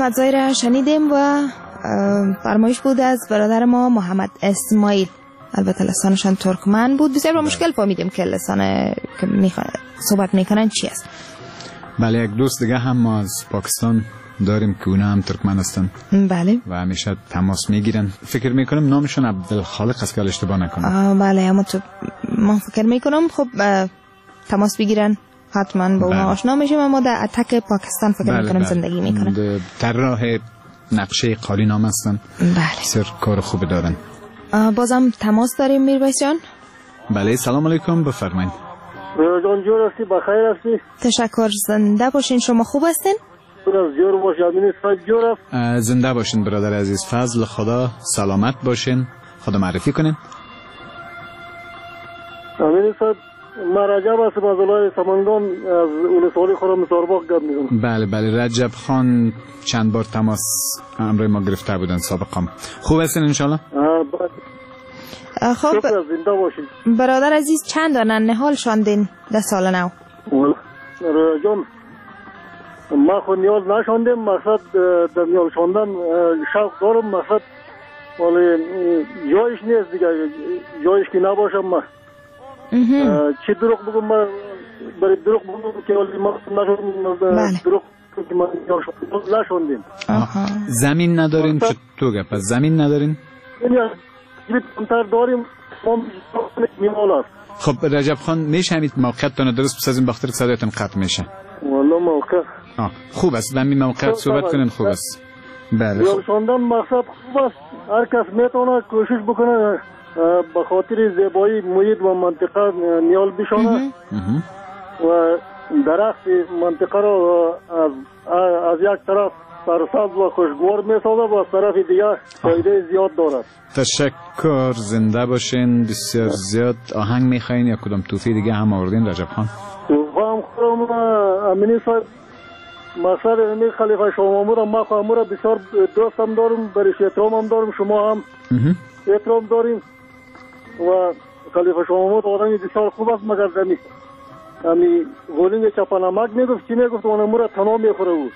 محمد زایی را شنیدیم و فرمایش بود از برادر ما محمد اسماعیل. البته لسانشان ترکمن بود. بسیار با مشکل فهمیدیم که لسان که صحبت میکنن چی است. بله، یک دوست دیگه هم ما از پاکستان داریم که اونا هم ترکمن هستن. بله. و همیشه تماس میگیرن. فکر میکنم نامشون عبدالخالق است که اشتباه نکنم. بله، اما من فکر میکنم خب تماس بگیرن حتما با اونا آشنا میشیم. اما در اتک پاکستان فکر میکنم زندگی میکنن. طراح نقشه قالینام هستن. بله. بسیار کار خوبی دارن. بازم تماس داریم میربایس جان. بله، سلام علیکم، بفرمایید. جان جور هستی، بخیر هستی؟ تشکر، زنده باشین. شما خوب هستین؟ جور باشی، امین صاحب جور است. زنده باشین برادر عزیز، فضل خدا، سلامت باشین. خدا معرفی کنین. امین صاحب، ما رجب هستم از ولایت سمنگان، از ولسوالی خرم سارباغ گپ میزنم. بله، رجب خان چند بار تماس امروز ما گرفته بودن سابقا. خوب هستین ان شاء الله؟ خب زنده باشین. برادر عزیز چند دانه نهال شاندین در سال نو؟ جان ما خود نیاز نشاندیم، مقصد در نیاز شاندن شوق دارم، مقصد ولی جایش نیست دیگه، جایش که نباشم ما چی دروغ بگم، ما برای دروغ بگم که ولی ما نشاندیم، دروغ که ما نیاز نشاندیم. زمین ندارین؟ چطور گپ؟ زمین ندارین؟ کمتر داریم، ما میمال است. خب رجب خان میشه همین موقعتون درست بسازیم بخاطر صدایتون قطع میشه. والله موقع خوب است، به این موقع صحبت کنین. خوب است. بله. شاندن مقصد خوب است، هر کس میتونه کوشش بکنه به خاطر زیبایی محیط و منطقه نیال بشانه و درخت منطقه را از یک طرف سرسبز و خوشگوار میسازه و از طرف دیگه فایده زیاد دارد. تشکر، زنده باشین. بسیار زیاد آهنگ میخواین یا کدام توفی دیگه هم آوردین رجب خان؟ هم خورم امینی صاحب، مقصد امی خلیفه شامامور ما خواهمور بسیار دوستم دارم، برش احترام هم دارم، شما هم احترام داریم و خلیفه شامامور آدمی بسیار خوب است، مگر دمی امی غولینگ چپانمک میگفت چی میگفت اونمور تنها میخوره بود.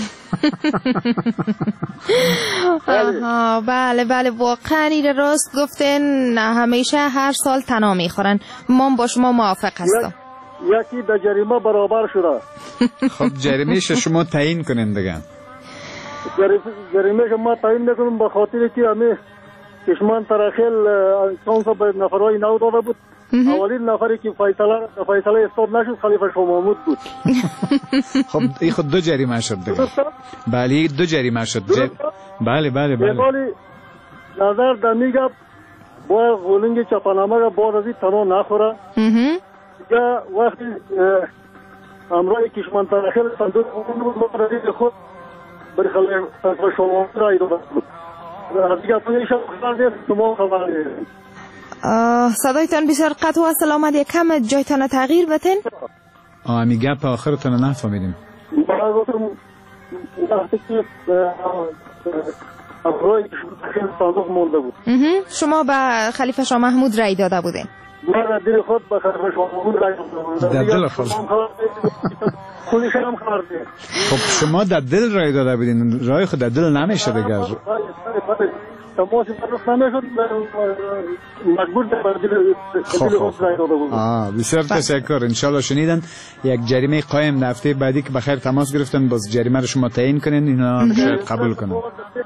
بله واقعا این راست گفتن، همیشه هر سال تنها میخورن. من با شما موافق هستم. یکی در جریمه برابر شده. خب جریمهش شما تعیین کنین دیگه. جریمهش ما تعیین نکنیم به خاطر که همه کشمان ترخیل انسان به نفرهای نو داده بود. اولین نفری که فیصله استاد نشد خلیفه شامامود بود. خب این خود دو جریمه شد دیگه. بله، دو جریمه شد. بله. ولی نظر در میگم با غولنگ چپانامه بعد از این تنها نخوره. یا وقتی امرای کشمان ترخیل صندوق بود خود بر خلیفه شامامود را ایداده بود. دیگه اپنیش خبر نیست، شما خبر نیست. صدایتان بسیار قطع و سلامت، یک کم جایتان تغییر بتین. امی گپ آخرتان نفهمیدیم. شما به خلیفه شاه محمود رای داده بودین؟ من در دل خود به خلیفه شاه محمود رای داده بودم. در دل خود؟ خب شما در دل رای داده بودین، رای خود در دل نمیشه دیگر. تماسی فرصت نمیشد، مجبور در دل خود رای داده بودم. بسیار تشکر. انشالله شنیدن یک جریمه قایم هفته بعدی که بخیر تماس گرفتن باز جریمه رو شما تعیین کنین، اینا شاید قبول کنن.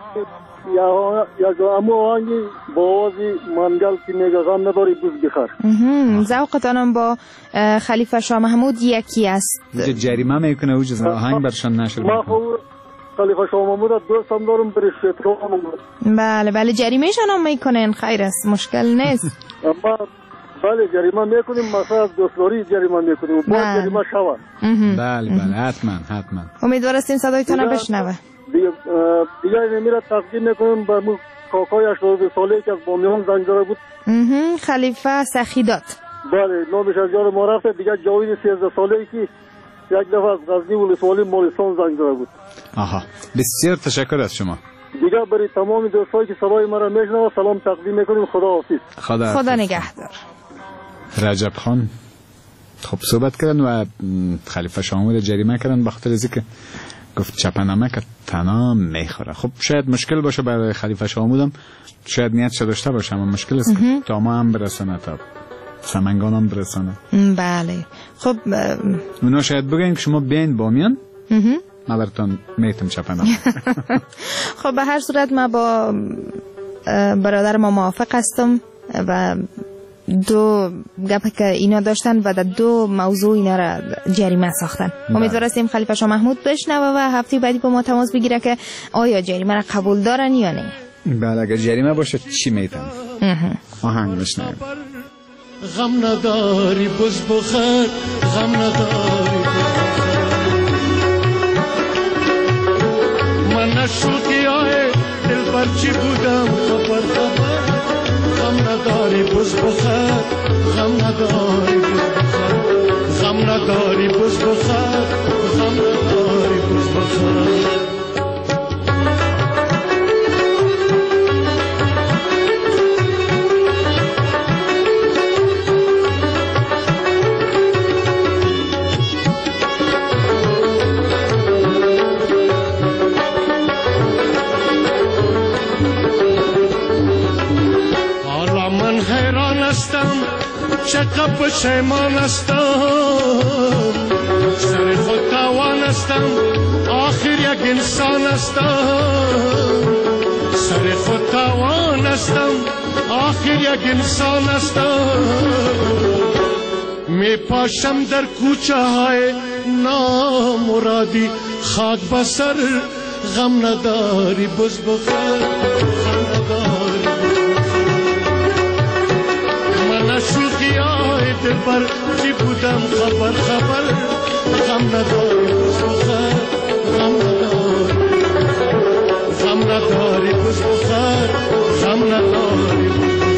یا امو آهنگی با آوازی منگل که میگه غم نداری بوز بخر. ذوقتانم با خلیفه شاه محمود یکی است. جریمه میکنه اوج آهنگ برشان نشر ما خلیفه شاه محمود دوستم دارم، برش احترام. بله جریمهشان هم میکنن، خیر است، مشکل نیست. اما بله جریمه میکنیم، مثلا از دوستداری جریمه میکنیم و باید جریمه شود. بله حتما. امیدوار هستیم صدایتان بشنوه. دیگه نمیره تقدیم میکنیم به کاکای 82 ساله که از بامیان زنگ زده بود. خلیفه سخیدات. بله، نامش از یاد ما رفته. دیگه جاوید 13 ساله که یک دفعه از غزنی ولسوالی مالستان زنگ زده بود. بسیار تشکر از شما. دیگه برای تمام دوستایی که صدای ما را میشنوند سلام تقدیم میکنیم. خدا نگهدار. رجب خان خب صحبت کردن و خلیفه شاه محمود جریمه کردن بخاطر از اینکه گفت چپنامه که تنها میخوره. خب شاید مشکل باشه برای خلیفه شامودم، شاید نیتش داشته باشه، اما مشکل است که تا ما هم برسنه، تا سمنگان هم برسنه. بله. خب اونا شاید بگن که شما بیاین بامیان، ما براتون میتم چپنامه. خب به هر صورت ما با برادر ما موافق هستم و دو گپ که اینا داشتن و در دو موضوع اینا را جریمه ساختن. امیدوار هستیم خلیفه شاه محمود بشنوه و هفته بعدی با ما تماس بگیره که آیا جریمه را قبول دارن یا نه. بله اگر جریمه باشه چی میتن؟ آهنگ بشنویم. غم نداری بز بخیر، غم نداری من نشوقی های دل برچی بودم خبر خبر، غم نداری بز بخیر، غم نداری بز بخیر، غم نداری بز بخیر، غم نداری بز بخیر. چقدر پشیمان هستم، سر خود توان هستم، آخر یک انسان هستم، سر خود توان هستم، آخر یک انسان هستم. می پاشم در کوچه های نامرادی، خاک بسر غم نداری بز بخیر، غم نداری شوخی های دل بر چی بودم خبر خبر، غم نداری بز بخیر، غم نداری، غم نداری بز بخیر، غم نداری بز بخیر.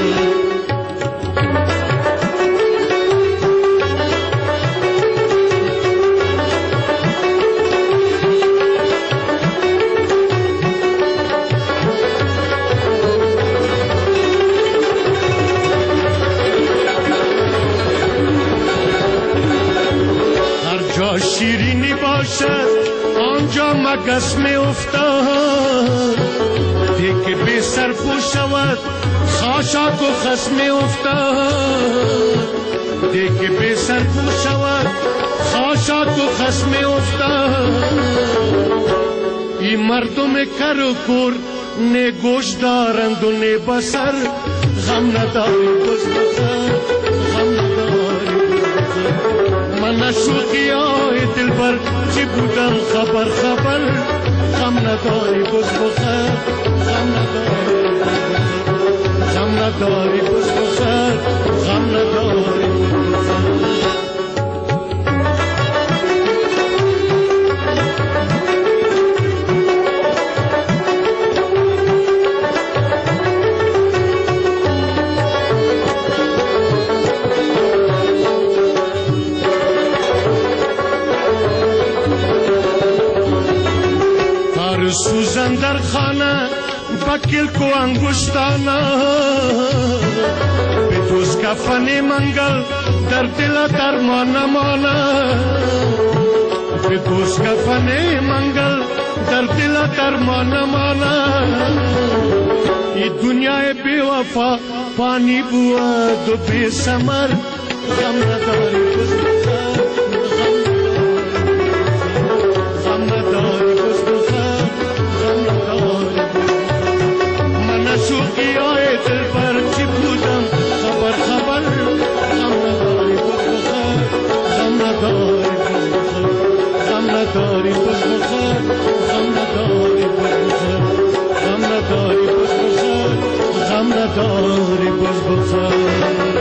شیرینی باشد آنجا مگس می افتاد، دیگه بی سرپو شود خاشاک و خس می افتاد، دیگه بی سرپو شود خاشاک و خس می افتاد. این مردم کر و کور نه گوش دارند و نه بسر، غم نداری بز بخیر، غم نداری من نشوقی های دل بر چی بودم خبر خبر، غم نداری بز بخیر، غم نداری، غم نداری بز بخیر، غم نداری. سوزن در خانه بکل کو انگشتانه، به دوست کفن منگل در دل درمان مانه، به دوست کفن منگل در دل درمان مانه. این دنیای بی وفا پانی بود و بی ثمر، غم نداری بز بخیر، غم نداری بز بخیر، شوقی های دل بر چی بودم خبر خبر، غم نداری بز بخیر، غم نداری بز بخیر، غم نداری بز بخیر، غم نداری بز بخیر، غم نداری بز بخیر، غم نداری بز بخیر.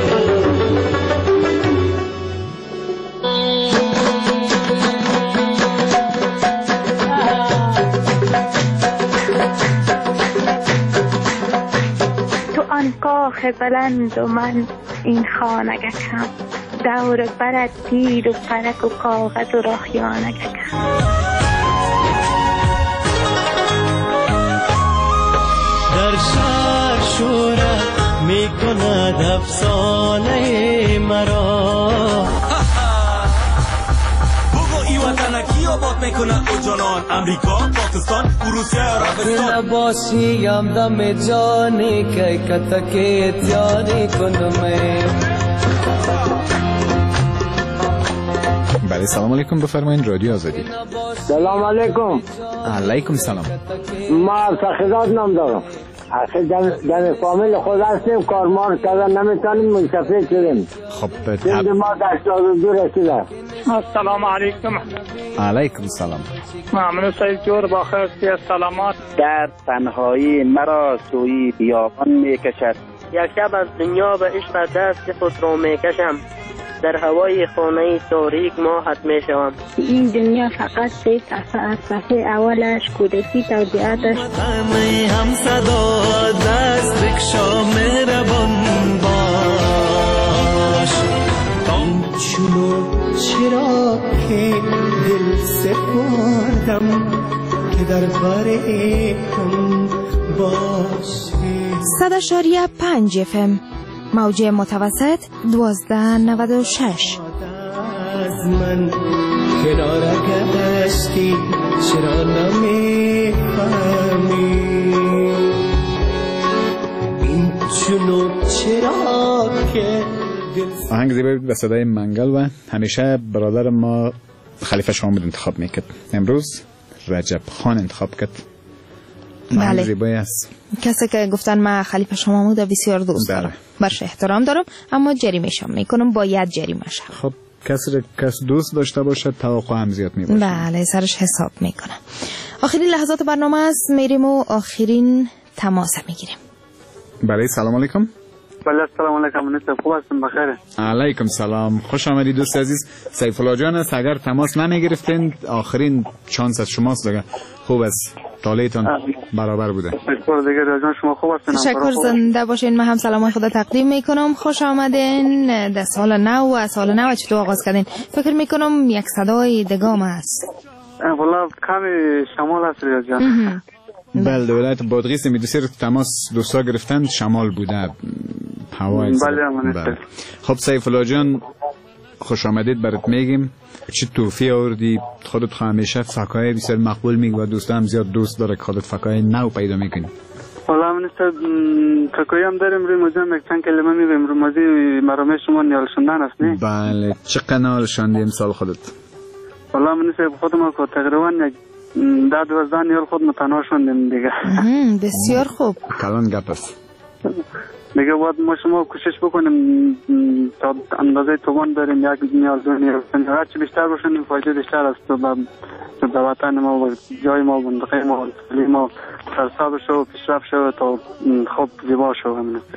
کاخ بلند و من این خانگکم، دور برد تیر و پرک و کاغذ و راخیانگکم. در شهر شورت می کند افسانه مرا، بگو ای وطن کیو با میکنه او جانان امریکا پاکستان روسیه عربستان نباشیم دم جانی که کتکی تیاری کنم. بله سلام علیکم بفرمایید رادیو آزادی. سلام علیکم. علیکم سلام. ما سخیدات نام دارم. اخی در فامیل خود هستیم کارمار کردن نمیتونیم منصفه شدیم. خب ما در 82 رسیده. السلام علیکم. علیکم سلام. ممنون سید جور با خیرستی سلامات. در تنهایی مرا سوی بیابان میکشد. یک شب از دنیا به عشق دست خود را میکشم. در هوای خانه تاریک ماهت میشوم. این دنیا فقط سه صفحه اولش کودکی توضیحاتش هم صدا دست بکشا مهربان باش. این چونو چرا که دل سپردم که در بارم باشه. 100.5 FM موج متوسط 1296. از من کنار گشتی چرا نمیفهمی این چونو چرا که آهنگ زیبایی به صدای منگل و همیشه برادر ما خلیفه شامود انتخاب میکرد. امروز رجب خان انتخاب کرد. بله زیبایی است. کسی که گفتن من خلیفه شامود بسیار دوست دارم برش احترام دارم اما جریمه‌شم میکنم باید جریمه شم. خب کس دوست داشته باشه توقع هم زیاد میباشه. بله سرش حساب میکنم. آخرین لحظات برنامه است میریم و آخرین تماس میگیریم. بله سلام علیکم. بله سلام علیکم منیستر خوب هستم بخیره. علیکم سلام خوش آمدید دوست عزیز. سیف الله جان است اگر تماس نمیگرفتین آخرین چانس از شماست دیگه. خوب است طالعتان برابر بوده. تشکر دیگه جان شما خوب هستین. تشکر زنده باشین. من هم سلام خدا تقدیم میکنم. خوش آمدین در سال نو و سال نو چطور آغاز کردین؟ فکر میکنم یک صدای دگام است. والله کمی شمال است ریاض جان. بله ولایت بادغیس میدوسیر تماس دوستا گرفتن شمال بوده هوای. بله خب سیف الله جان خوش آمدید برات میگیم. چه توفی آوردی خودت همیشه فکای بسیار مقبول میگی و دوستا هم زیاد دوست داره که خودت فکای نو پیدا میکنی. والله منیستر فکای هم داریم روی موزه هم یک چند کلمه میگیم روی موزه مرامه شما نیال شندن است نه؟ بله چه قنال شندی امسال خودت؟ والله منیستر خودم که تقریبا یک 10-12 نیال خود متناع شدیم دیگه. بسیار خوب. کلان گپ است. دیگه باید ما شما کوشش بکنیم تا اندازه توان داریم یک نیال دو نیال هرچی بیشتر باشیم فایده بیشتر است به وطن ما و جای ما و منطقه ما و ما سرساب شو پیشرفت شو تا خوب زیبا شو.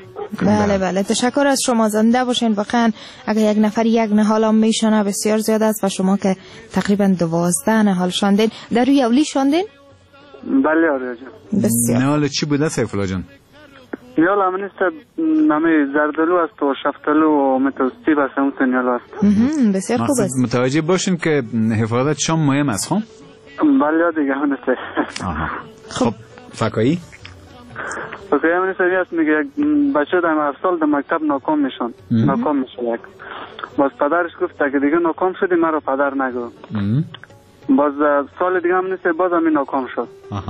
بله تشکر از شما زنده باشین. واقعا اگر یک نفر یک نهال هم میشنه بسیار زیاد است و شما که تقریبا 12 نهال شاندین در روی اولی شاندین؟ بله آره جان. بسیار نهال چی بوده سیف الله جان؟ نیال همینست نمی زردلو است و شفتلو و متوسطی است همون نیال است. بسیار خوب است. متوجه باشین که حفاظت شام مهم است خب؟ بله دیگه همینست. خب فکایی؟ فکایی همینست است میگه بچه در افسال در مکتب ناکام میشن. ناکام میشه یک. باز پدرش گفت که دیگه ناکام شدی مرا پدر نگو. باز سال دیگه همینست باز همین ناکام شد.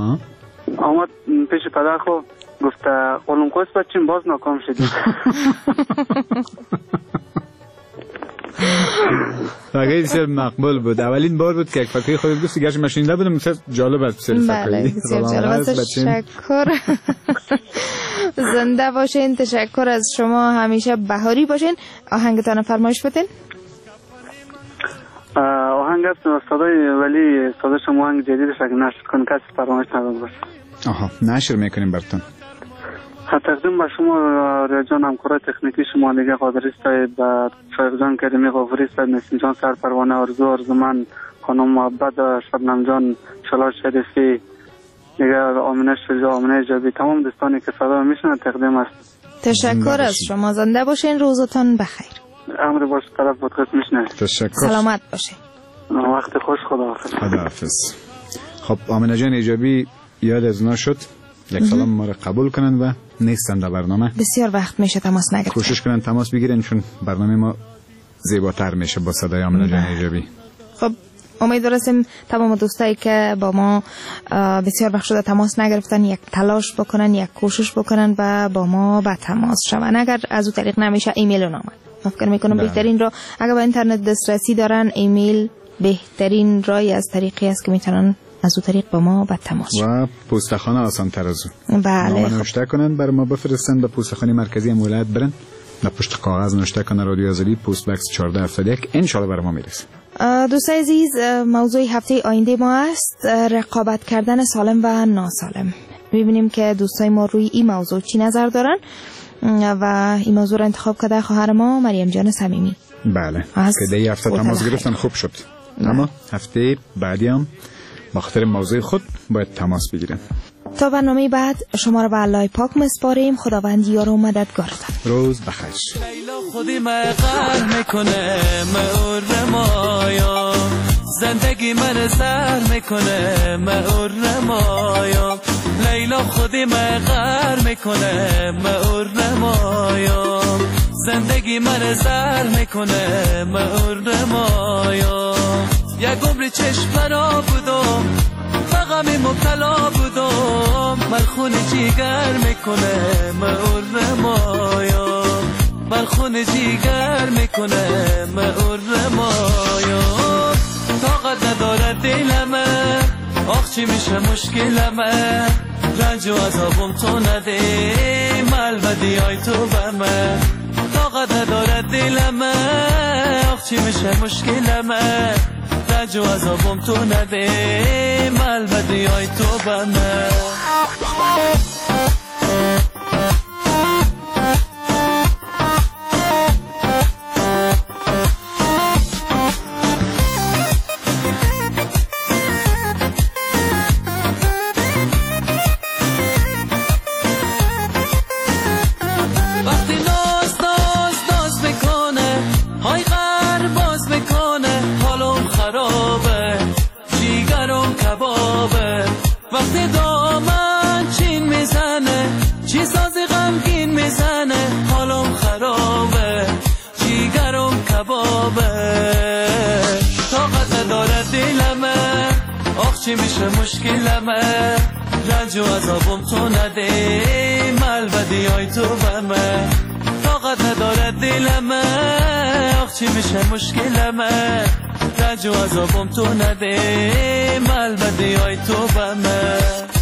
آمد پیش پدر خو گفت قلم قوس بچیم باز ناکام شدیم. فکایی بسیار مقبول بود. اولین بار بود که یک فکایی خودت گفتی گرچه مشینده بودم بسیار جالب است بسیار فکایی. بله بسیار جالب است. تشکر زنده باشین. تشکر از شما همیشه بهاری باشین. آهنگتان فرمایش بدین. آهنگ است صدای ولی صدای شما آهنگ جدیدش اگه نشر کن کسی فرمایش نداد باشه. نشر میکنیم براتون. تقدیم به شما ریاجان همکارای تکنیکی شما دیگه قادری صاحب و شایق جان کریمی غافوری صاحب نسیم جان سرپروانه آرزومند خانم محبت شبنم جان شلال شریفی دیگه آمینه شجاع آمینه ایجابی تمام دوستانی که صدا میشنن تقدیم است. تشکر از شما زنده باشین. روزتان بخیر. امر باش طرف پادکست میشنه. تشکر. سلامت باشین. وقت خوش. خداحافظ. خب آمینه جان ایجابی یاد از اونا شد. یک سلام ما رو قبول کنن و نیستن در برنامه. بسیار وقت میشه تماس نگیرن. کوشش کنن تماس بگیرن چون برنامه ما زیباتر میشه با صدای آمینه جان ایجابی. خب امیدواریم تمام دوستایی که با ما بسیار وقت شده تماس نگرفتن یک تلاش بکنن، یک کوشش بکنن و با ما به تماس شون. اگر از اون طریق نمیشه ایمیل رو نامد. من فکر میکنم بهترین رو اگر به اینترنت دسترسی دارن ایمیل بهترین رای از طریقی است که میتونن از اون طریق با ما به تماس و پستخانه آسان تر از اون. بله. نامه نوشته کنن برای ما بفرستن به پستخانه مرکزی ولایت برن. در پشت کاغذ نوشته کنه رادیو آزادی پست باکس 1471 ان شاء الله برای ما میرسه. دوستای عزیز موضوع هفته آینده ما است رقابت کردن سالم و ناسالم. میبینیم که دوستای ما روی این موضوع چی نظر دارن و این موضوع را انتخاب کرده خواهر ما مریم جان صمیمی. بله که دی هفته تماس گرفتن خوب شد. اما هفته بعدی هم با خاطر موضوع خود باید تماس بگیرن. تا برنامه بعد شما را به الله پاک مسپاریم. خداوند یار و مددگارتان. روز بخیر. لیلا خودی مغر میکنه مور مایا زندگی من سر میکنه مور مایا لیلا خودی مغر میکنه مور مایا زندگی من سر میکنه مور مایا یک عمر چشم پرا بودم فقط مبتلا بودم من جیگر میکنه مور مایا من جیگر میکنه مور مایا طاقت نداره دلمه آخ چی میشه مشکلمه رنج و عذابم تو نده ملودی های تو بمه طاقت نداره دلمه آخ چی میشه مشکلمه رنج و عذابم تو نده ملودی های تو بمه وقتی دامن چین میزنه چی سازی غمگین میزنه حالم خرابه جیگرم کبابه طاقت نداره دلمه آخ چی میشه مشکلمه رنج و عذابم تو نده ملودی های تو بمه طاقت نداره دلمه آخ چی میشه مشکلمه رنج و عذابم تو نده ملودی های تو بمه